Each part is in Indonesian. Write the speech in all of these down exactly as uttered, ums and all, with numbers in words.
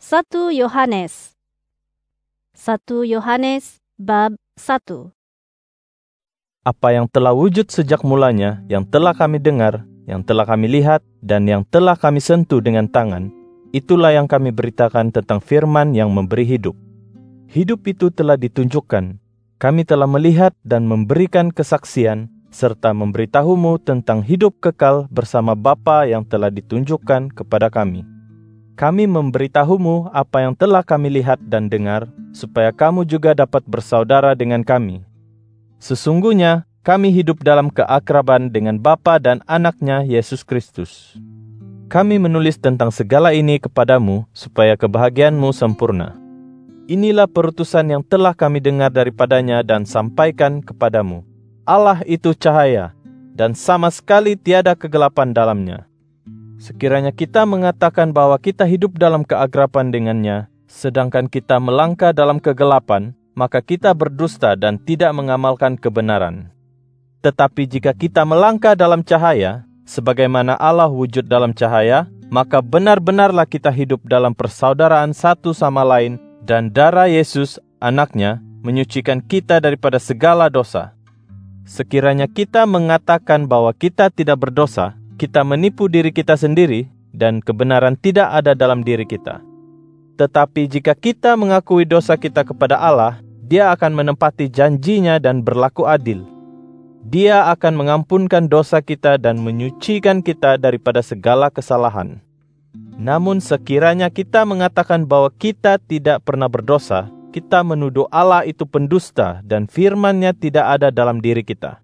satu Yohanes satu Yohanes bab satu. Apa yang telah wujud sejak mulanya, yang telah kami dengar, yang telah kami lihat, dan yang telah kami sentuh dengan tangan, itulah yang kami beritakan tentang firman yang memberi hidup. Hidup itu telah ditunjukkan. Kami telah melihat dan memberikan kesaksian, serta memberitahumu tentang hidup kekal bersama Bapa yang telah ditunjukkan kepada kami. Kami memberitahumu apa yang telah kami lihat dan dengar, supaya kamu juga dapat bersaudara dengan kami. Sesungguhnya, kami hidup dalam keakraban dengan Bapa dan Anak-Nya Yesus Kristus. Kami menulis tentang segala ini kepadamu, supaya kebahagiaanmu sempurna. Inilah perutusan yang telah kami dengar daripadanya dan sampaikan kepadamu. Allah itu cahaya, dan sama sekali tiada kegelapan dalamnya. Sekiranya kita mengatakan bahwa kita hidup dalam keakraban dengannya, sedangkan kita melangkah dalam kegelapan, maka kita berdusta dan tidak mengamalkan kebenaran. Tetapi jika kita melangkah dalam cahaya, sebagaimana Allah wujud dalam cahaya, maka benar-benarlah kita hidup dalam persaudaraan satu sama lain, dan darah Yesus, Anak-Nya, menyucikan kita daripada segala dosa. Sekiranya kita mengatakan bahwa kita tidak berdosa, kita menipu diri kita sendiri, dan kebenaran tidak ada dalam diri kita. Tetapi jika kita mengakui dosa kita kepada Allah, Dia akan menepati janjinya dan berlaku adil. Dia akan mengampunkan dosa kita dan menyucikan kita daripada segala kesalahan. Namun sekiranya kita mengatakan bahwa kita tidak pernah berdosa, kita menuduh Allah itu pendusta dan firman-Nya tidak ada dalam diri kita.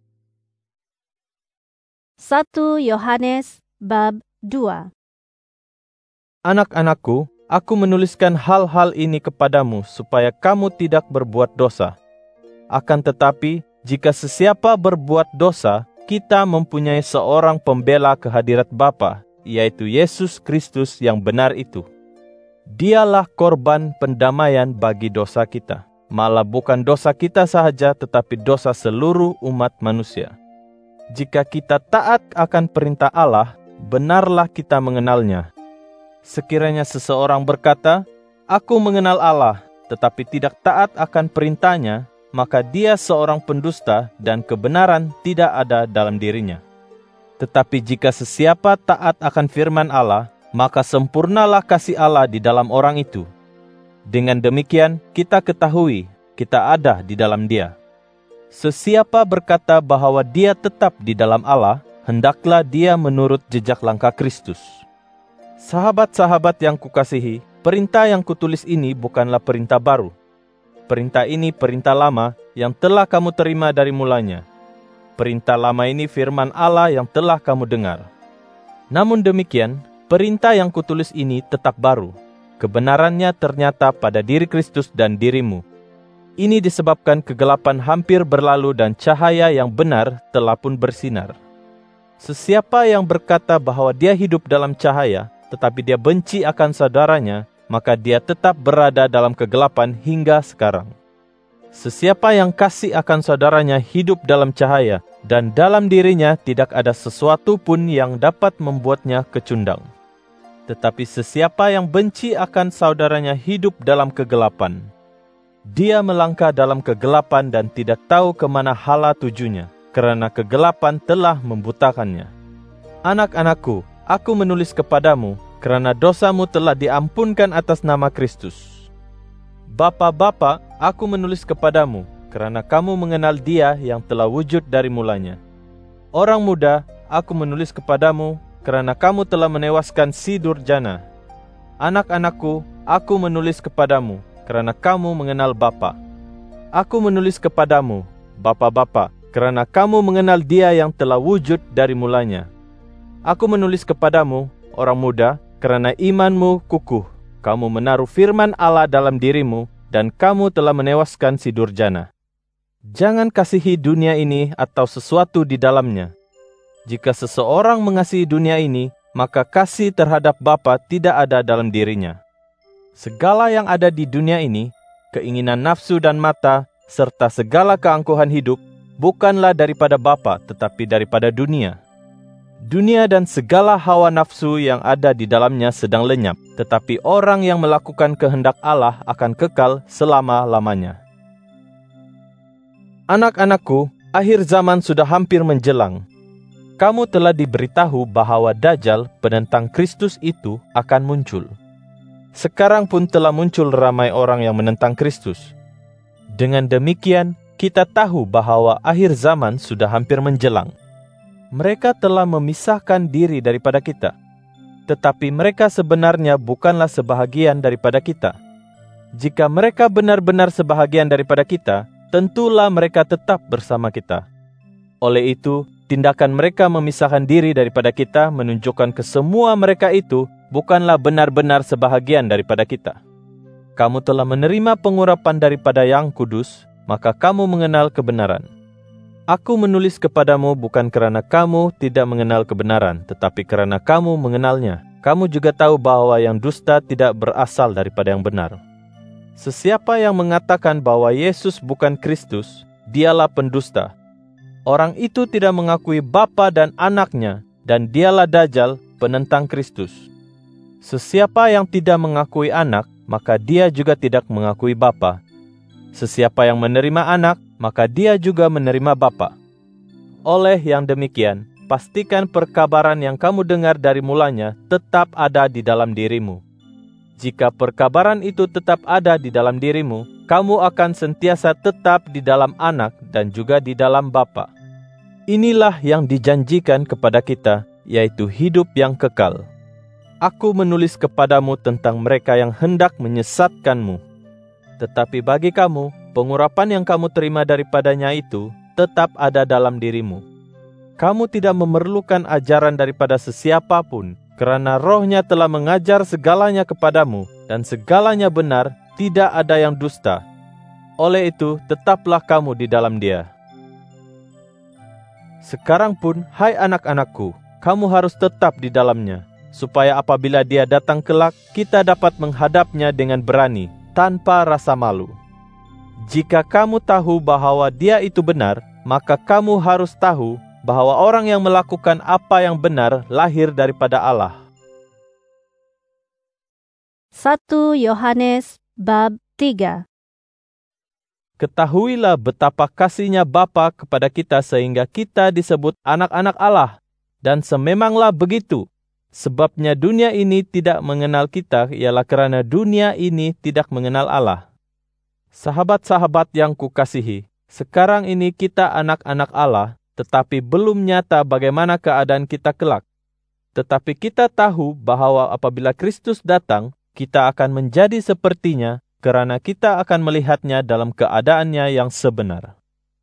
satu Yohanes bab dua. Anak-anakku, aku menuliskan hal-hal ini kepadamu supaya kamu tidak berbuat dosa. Akan tetapi, jika sesiapa berbuat dosa, kita mempunyai seorang pembela ke hadirat Bapa, yaitu Yesus Kristus yang benar itu. Dialah korban pendamaian bagi dosa kita, malah bukan dosa kita sahaja, tetapi dosa seluruh umat manusia. Jika kita taat akan perintah Allah, benarlah kita mengenalnya. Sekiranya seseorang berkata, "Aku mengenal Allah," tetapi tidak taat akan perintahnya, maka dia seorang pendusta dan kebenaran tidak ada dalam dirinya. Tetapi jika sesiapa taat akan firman Allah, maka sempurnalah kasih Allah di dalam orang itu. Dengan demikian, kita ketahui kita ada di dalam Dia. Sesiapa berkata bahwa dia tetap di dalam Allah, hendaklah dia menurut jejak langkah Kristus. Sahabat-sahabat yang kukasihi, perintah yang kutulis ini bukanlah perintah baru. Perintah ini perintah lama yang telah kamu terima dari mulanya. Perintah lama ini firman Allah yang telah kamu dengar. Namun demikian, perintah yang kutulis ini tetap baru. Kebenarannya ternyata pada diri Kristus dan dirimu. Ini disebabkan kegelapan hampir berlalu dan cahaya yang benar telah pun bersinar. Sesiapa yang berkata bahwa dia hidup dalam cahaya, tetapi dia benci akan saudaranya, maka dia tetap berada dalam kegelapan hingga sekarang. Sesiapa yang kasih akan saudaranya hidup dalam cahaya, dan dalam dirinya tidak ada sesuatu pun yang dapat membuatnya kecundang. Tetapi sesiapa yang benci akan saudaranya hidup dalam kegelapan. Dia melangkah dalam kegelapan dan tidak tahu kemana hala tujunya, karena kegelapan telah membutakannya. Anak-anakku, aku menulis kepadamu, karena dosamu telah diampunkan atas nama Kristus. Bapa-bapa, aku menulis kepadamu, karena kamu mengenal Dia yang telah wujud dari mulanya. Orang muda, aku menulis kepadamu, karena kamu telah menewaskan si Durjana. Anak-anakku, aku menulis kepadamu, karena kamu mengenal Bapa. Aku menulis kepadamu, Bapa-bapa, karena kamu mengenal Dia yang telah wujud dari mulanya. Aku menulis kepadamu, orang muda, karena imanmu kukuh. Kamu menaruh firman Allah dalam dirimu, dan kamu telah menewaskan si Durjana. Jangan kasihi dunia ini atau sesuatu di dalamnya. Jika seseorang mengasihi dunia ini, maka kasih terhadap Bapa tidak ada dalam dirinya. Segala yang ada di dunia ini, keinginan nafsu dan mata, serta segala keangkuhan hidup, bukanlah daripada Bapa, tetapi daripada dunia. Dunia dan segala hawa nafsu yang ada di dalamnya sedang lenyap, tetapi orang yang melakukan kehendak Allah akan kekal selama-lamanya. Anak-anakku, akhir zaman sudah hampir menjelang. Kamu telah diberitahu bahwa Dajjal, penentang Kristus itu, akan muncul. Sekarang pun telah muncul ramai orang yang menentang Kristus. Dengan demikian, kita tahu bahwa akhir zaman sudah hampir menjelang. Mereka telah memisahkan diri daripada kita, tetapi mereka sebenarnya bukanlah sebahagian daripada kita. Jika mereka benar-benar sebahagian daripada kita, tentulah mereka tetap bersama kita. Oleh itu, tindakan mereka memisahkan diri daripada kita menunjukkan ke semua mereka itu bukanlah benar-benar sebahagian daripada kita. Kamu telah menerima pengurapan daripada Yang Kudus, maka kamu mengenal kebenaran. Aku menulis kepadamu bukan kerana kamu tidak mengenal kebenaran, tetapi kerana kamu mengenalnya. Kamu juga tahu bahwa yang dusta tidak berasal daripada yang benar. Sesiapa yang mengatakan bahwa Yesus bukan Kristus, dialah pendusta. Orang itu tidak mengakui Bapa dan Anaknya, dan dialah Dajjal, penentang Kristus. Sesiapa yang tidak mengakui Anak, maka dia juga tidak mengakui Bapa. Sesiapa yang menerima Anak, maka dia juga menerima Bapa. Oleh yang demikian, pastikan perkabaran yang kamu dengar dari mulanya tetap ada di dalam dirimu. Jika perkabaran itu tetap ada di dalam dirimu, kamu akan sentiasa tetap di dalam Anak dan juga di dalam Bapa. Inilah yang dijanjikan kepada kita, yaitu hidup yang kekal. Aku menulis kepadamu tentang mereka yang hendak menyesatkanmu. Tetapi bagi kamu, pengurapan yang kamu terima daripadanya itu tetap ada dalam dirimu. Kamu tidak memerlukan ajaran daripada sesiapa pun, kerana Roh-Nya telah mengajar segalanya kepadamu, dan segalanya benar, tidak ada yang dusta. Oleh itu, tetaplah kamu di dalam Dia. Sekarang pun, hai anak-anakku, kamu harus tetap di dalamnya, supaya apabila Dia datang kelak, kita dapat menghadapnya dengan berani, tanpa rasa malu. Jika kamu tahu bahwa Dia itu benar, maka kamu harus tahu bahwa orang yang melakukan apa yang benar lahir daripada Allah. satu Yohanes bab tiga. Ketahuilah betapa kasihnya Bapa kepada kita sehingga kita disebut anak-anak Allah, dan sememanglah begitu. Sebabnya dunia ini tidak mengenal kita ialah kerana dunia ini tidak mengenal Allah. Sahabat-sahabat yang kukasihi, sekarang ini kita anak-anak Allah, tetapi belum nyata bagaimana keadaan kita kelak. Tetapi kita tahu bahwa apabila Kristus datang, kita akan menjadi sepertinya, kerana kita akan melihatnya dalam keadaannya yang sebenar.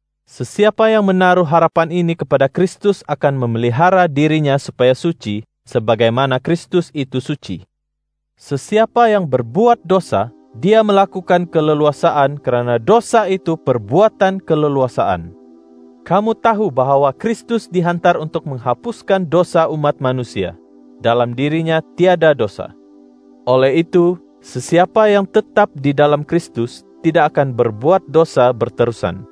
Sesiapa yang menaruh harapan ini kepada Kristus akan memelihara dirinya supaya suci, sebagaimana Kristus itu suci. Sesiapa yang berbuat dosa, dia melakukan keleluasaan kerana dosa itu perbuatan keleluasaan. Kamu tahu bahwa Kristus dihantar untuk menghapuskan dosa umat manusia. Dalam dirinya tiada dosa. Oleh itu, sesiapa yang tetap di dalam Kristus tidak akan berbuat dosa berterusan.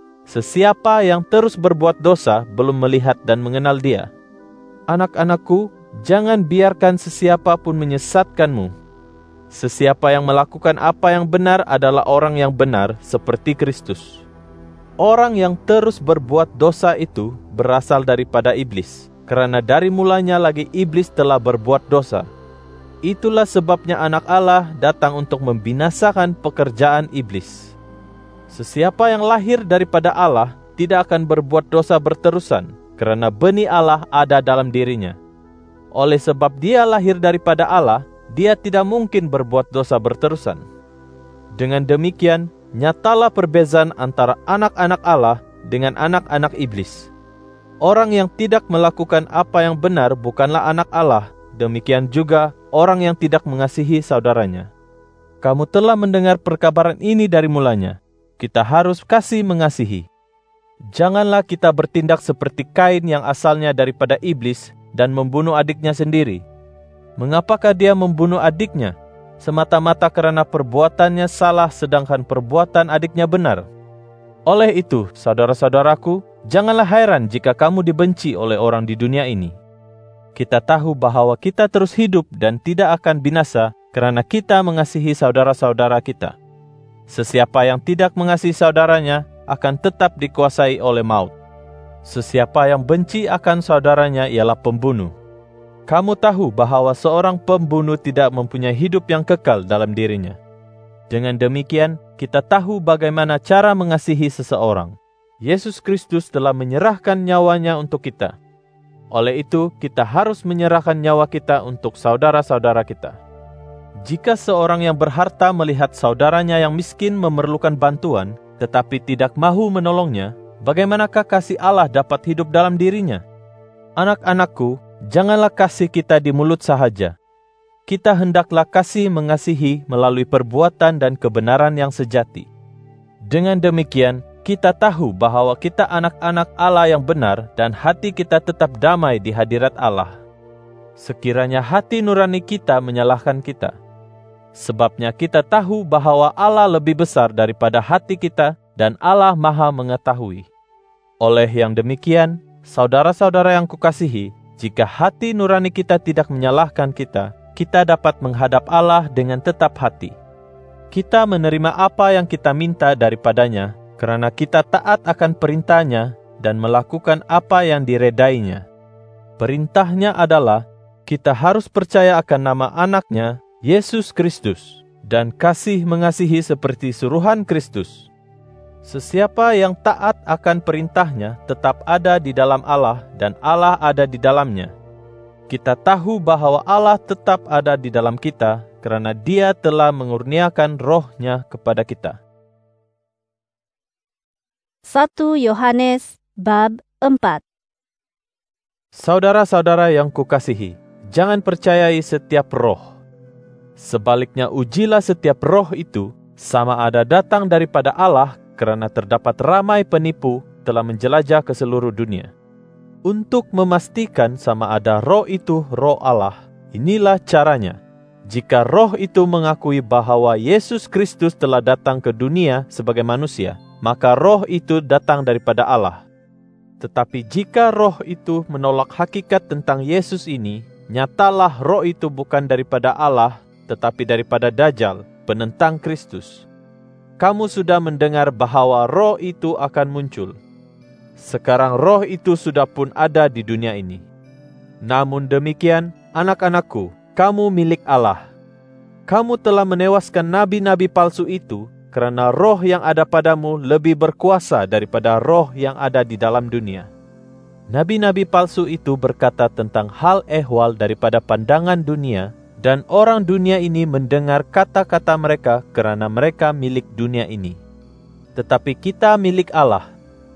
Sesiapa yang terus berbuat dosa belum melihat dan mengenal Dia. Anak-anakku, jangan biarkan sesiapa pun menyesatkanmu. Sesiapa yang melakukan apa yang benar adalah orang yang benar seperti Kristus. Orang yang terus berbuat dosa itu berasal daripada iblis, kerana dari mulanya lagi iblis telah berbuat dosa. Itulah sebabnya Anak Allah datang untuk membinasakan pekerjaan iblis. Sesiapa yang lahir daripada Allah tidak akan berbuat dosa berterusan, kerana benih Allah ada dalam dirinya. Oleh sebab dia lahir daripada Allah, dia tidak mungkin berbuat dosa berterusan. Dengan demikian, nyatalah perbezaan antara anak-anak Allah dengan anak-anak iblis. Orang yang tidak melakukan apa yang benar bukanlah anak Allah, demikian juga orang yang tidak mengasihi saudaranya. Kamu telah mendengar perkabaran ini dari mulanya. Kita harus kasih mengasihi. Janganlah kita bertindak seperti Kain yang asalnya daripada iblis dan membunuh adiknya sendiri. Mengapakah dia membunuh adiknya? Semata-mata kerana perbuatannya salah sedangkan perbuatan adiknya benar. Oleh itu, saudara-saudaraku, janganlah heran jika kamu dibenci oleh orang di dunia ini. kita tahu bahwa kita terus hidup dan tidak akan binasa karena kita mengasihi saudara-saudara kita. Sesiapa yang tidak mengasihi saudaranya akan tetap dikuasai oleh maut. Sesiapa yang benci akan saudaranya ialah pembunuh. Kamu tahu bahwa seorang pembunuh tidak mempunyai hidup yang kekal dalam dirinya. Dengan demikian, kita tahu bagaimana cara mengasihi seseorang. Yesus Kristus telah menyerahkan nyawanya untuk kita. Oleh itu, kita harus menyerahkan nyawa kita untuk saudara-saudara kita. Jika seorang yang berharta melihat saudaranya yang miskin memerlukan bantuan, tetapi tidak mahu menolongnya, bagaimanakah kasih Allah dapat hidup dalam dirinya? Anak-anakku, janganlah kasih kita di mulut sahaja. Kita hendaklah kasih mengasihi melalui perbuatan dan kebenaran yang sejati. Dengan demikian, kita tahu bahwa kita anak-anak Allah yang benar dan hati kita tetap damai di hadirat Allah. Sekiranya hati nurani kita menyalahkan kita. Sebabnya kita tahu bahwa Allah lebih besar daripada hati kita dan Allah Maha mengetahui. Oleh yang demikian, saudara-saudara yang kukasihi, jika hati nurani kita tidak menyalahkan kita, kita dapat menghadap Allah dengan tetap hati. Kita menerima apa yang kita minta daripadanya, karena kita taat akan perintahnya dan melakukan apa yang diredainya. Perintahnya adalah, kita harus percaya akan nama anaknya, Yesus Kristus, dan kasih mengasihi seperti suruhan Kristus. Sesiapa yang taat akan perintahnya tetap ada di dalam Allah dan Allah ada di dalamnya. Kita tahu bahwa Allah tetap ada di dalam kita karena Dia telah mengurniakan Roh-Nya kepada kita. satu Yohanes bab empat. Saudara-saudara yang kukasihi, jangan percayai setiap roh. Sebaliknya ujilah setiap roh itu, sama ada datang daripada Allah, karena terdapat ramai penipu telah menjelajah ke seluruh dunia. Untuk memastikan sama ada roh itu roh Allah, inilah caranya. Jika roh itu mengakui bahwa Yesus Kristus telah datang ke dunia sebagai manusia, maka roh itu datang daripada Allah. Tetapi jika roh itu menolak hakikat tentang Yesus ini, nyatalah roh itu bukan daripada Allah, tetapi daripada Dajjal, penentang Kristus. Kamu sudah mendengar bahwa roh itu akan muncul. Sekarang roh itu sudah pun ada di dunia ini. Namun demikian, anak-anakku, kamu milik Allah. Kamu telah menewaskan nabi-nabi palsu itu, karena roh yang ada padamu lebih berkuasa daripada roh yang ada di dalam dunia. Nabi-nabi palsu itu berkata tentang hal ehwal daripada pandangan dunia, dan orang dunia ini mendengar kata-kata mereka kerana mereka milik dunia ini. Tetapi kita milik Allah.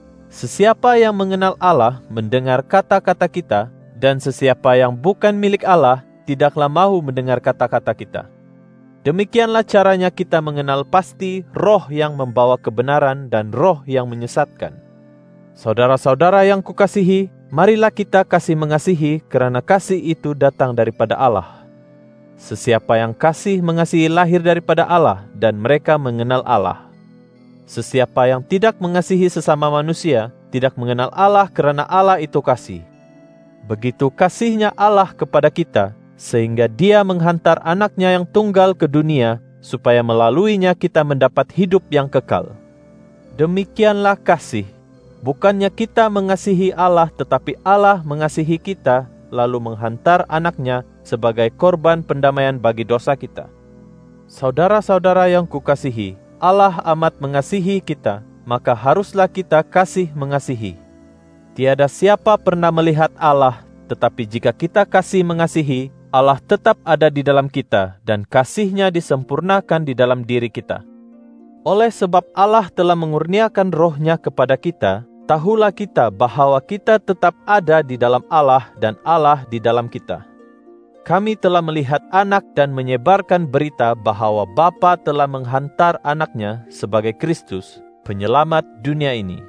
Sesiapa yang mengenal Allah mendengar kata-kata kita, dan sesiapa yang bukan milik Allah tidaklah mahu mendengar kata-kata kita. Demikianlah caranya kita mengenal pasti roh yang membawa kebenaran dan roh yang menyesatkan. Saudara-saudara yang kukasihi, marilah kita kasih mengasihi kerana kasih itu datang daripada Allah. Sesiapa yang kasih mengasihi lahir daripada Allah dan mereka mengenal Allah. Sesiapa yang tidak mengasihi sesama manusia tidak mengenal Allah kerana Allah itu kasih. Begitu kasihnya Allah kepada kita, sehingga Dia menghantar anaknya yang tunggal ke dunia, supaya melaluinya kita mendapat hidup yang kekal. Demikianlah kasih. Bukannya kita mengasihi Allah, tetapi Allah mengasihi kita, lalu menghantar anaknya sebagai korban pendamaian bagi dosa kita. Saudara-saudara yang kukasihi, Allah amat mengasihi kita, maka haruslah kita kasih mengasihi. Tiada siapa pernah melihat Allah, tetapi jika kita kasih mengasihi, Allah tetap ada di dalam kita dan kasih-Nya disempurnakan di dalam diri kita. Oleh sebab Allah telah mengurniakan Roh-Nya kepada kita, tahulah kita bahwa kita tetap ada di dalam Allah dan Allah di dalam kita. Kami telah melihat anak dan menyebarkan berita bahwa Bapa telah menghantar anaknya sebagai Kristus, penyelamat dunia ini.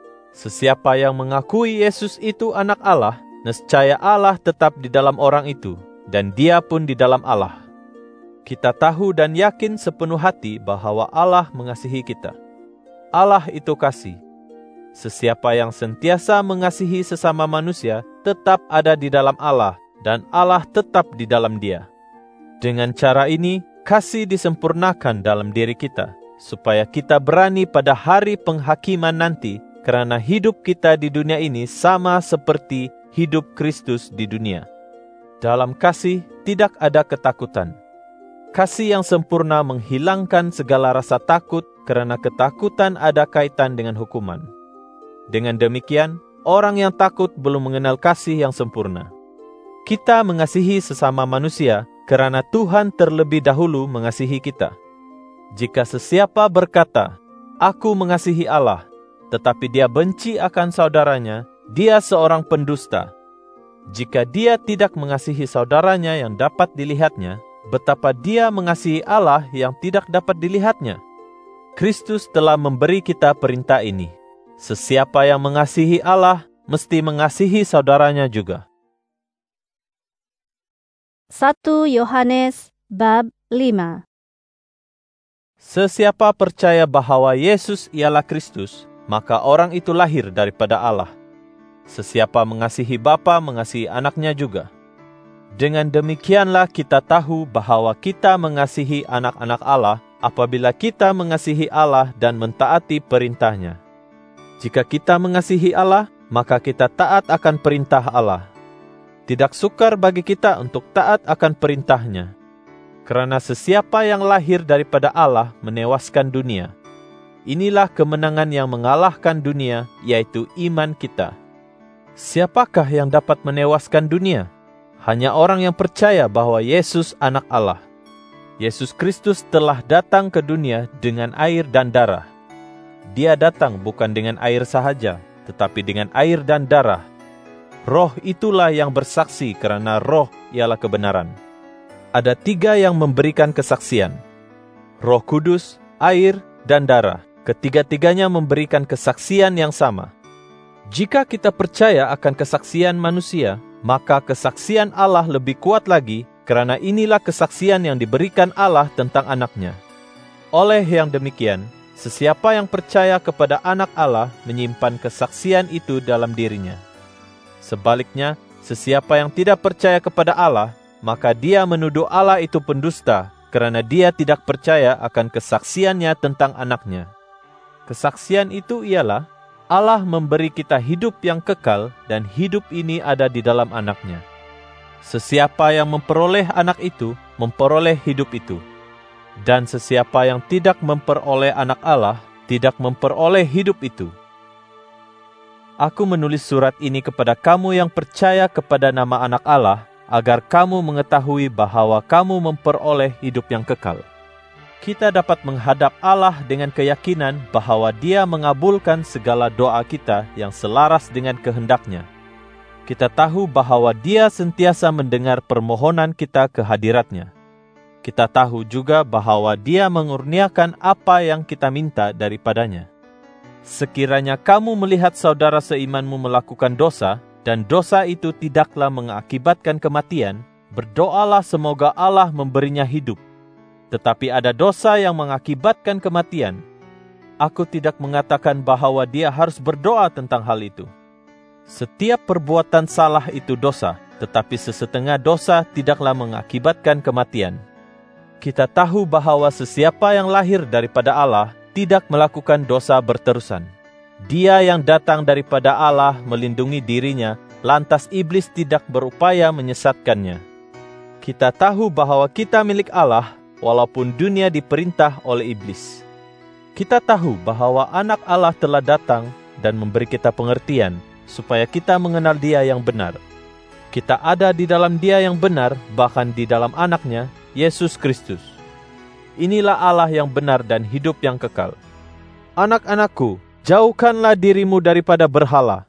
Sesiapa yang mengakui Yesus itu anak Allah, nescaya Allah tetap di dalam orang itu, dan dia pun di dalam Allah. Kita tahu dan yakin sepenuh hati bahwa Allah mengasihi kita. Allah itu kasih. Sesiapa yang sentiasa mengasihi sesama manusia tetap ada di dalam Allah, dan Allah tetap di dalam dia. Dengan cara ini, kasih disempurnakan dalam diri kita, supaya kita berani pada hari penghakiman nanti, karena hidup kita di dunia ini sama seperti hidup Kristus di dunia. Dalam kasih tidak ada ketakutan. Kasih yang sempurna menghilangkan segala rasa takut, karena ketakutan ada kaitan dengan hukuman. Dengan demikian, orang yang takut belum mengenal kasih yang sempurna. Kita mengasihi sesama manusia, karena Tuhan terlebih dahulu mengasihi kita. Jika sesiapa berkata, "Aku mengasihi Allah," tetapi dia benci akan saudaranya, dia seorang pendusta. Jika dia tidak mengasihi saudaranya yang dapat dilihatnya, betapa dia mengasihi Allah yang tidak dapat dilihatnya? Kristus telah memberi kita perintah ini. Sesiapa yang mengasihi Allah, mesti mengasihi saudaranya juga. satu Yohanes bab lima. Sesiapa percaya bahwa Yesus ialah Kristus, maka orang itu lahir daripada Allah. Sesiapa mengasihi Bapa mengasihi anaknya juga. Dengan demikianlah kita tahu bahwa kita mengasihi anak-anak Allah apabila kita mengasihi Allah dan mentaati perintahnya. Jika kita mengasihi Allah, maka kita taat akan perintah Allah. Tidak sukar bagi kita untuk taat akan perintahnya. Karena sesiapa yang lahir daripada Allah menewaskan dunia. Inilah kemenangan yang mengalahkan dunia, yaitu iman kita. Siapakah yang dapat menewaskan dunia? Hanya orang yang percaya bahwa Yesus anak Allah. Yesus Kristus telah datang ke dunia dengan air dan darah. Dia datang bukan dengan air sahaja, tetapi dengan air dan darah. Roh itulah yang bersaksi, karena Roh ialah kebenaran. Ada tiga yang memberikan kesaksian: Roh Kudus, air, dan darah. Ketiga-tiganya memberikan kesaksian yang sama. Jika kita percaya akan kesaksian manusia, maka kesaksian Allah lebih kuat lagi, karena inilah kesaksian yang diberikan Allah tentang anaknya. Oleh yang demikian, sesiapa yang percaya kepada anak Allah menyimpan kesaksian itu dalam dirinya. Sebaliknya, sesiapa yang tidak percaya kepada Allah, maka dia menuduh Allah itu pendusta, karena dia tidak percaya akan kesaksiannya tentang anaknya. Kesaksian itu ialah, Allah memberi kita hidup yang kekal, dan hidup ini ada di dalam anaknya. Sesiapa yang memperoleh anak itu, memperoleh hidup itu. Dan sesiapa yang tidak memperoleh anak Allah, tidak memperoleh hidup itu. Aku menulis surat ini kepada kamu yang percaya kepada nama anak Allah, agar kamu mengetahui bahwa kamu memperoleh hidup yang kekal. Kita dapat menghadap Allah dengan keyakinan bahwa Dia mengabulkan segala doa kita yang selaras dengan kehendaknya. Kita tahu bahwa Dia sentiasa mendengar permohonan kita ke hadirat-Nya. Kita tahu juga bahwa Dia mengurniakan apa yang kita minta daripadanya. Sekiranya kamu melihat saudara seimanmu melakukan dosa, dan dosa itu tidaklah mengakibatkan kematian, berdoalah semoga Allah memberinya hidup. Tetapi ada dosa yang mengakibatkan kematian. Aku tidak mengatakan bahwa dia harus berdoa tentang hal itu. Setiap perbuatan salah itu dosa, tetapi sesetengah dosa tidaklah mengakibatkan kematian. Kita tahu bahwa sesiapa yang lahir daripada Allah tidak melakukan dosa berterusan. Dia yang datang daripada Allah melindungi dirinya, lantas iblis tidak berupaya menyesatkannya. Kita tahu bahwa kita milik Allah, walaupun dunia diperintah oleh iblis. Kita tahu bahwa anak Allah telah datang dan memberi kita pengertian, supaya kita mengenal Dia yang benar. Kita ada di dalam Dia yang benar, bahkan di dalam anaknya, Yesus Kristus. Inilah Allah yang benar dan hidup yang kekal. Anak-anakku, jauhkanlah dirimu daripada berhala.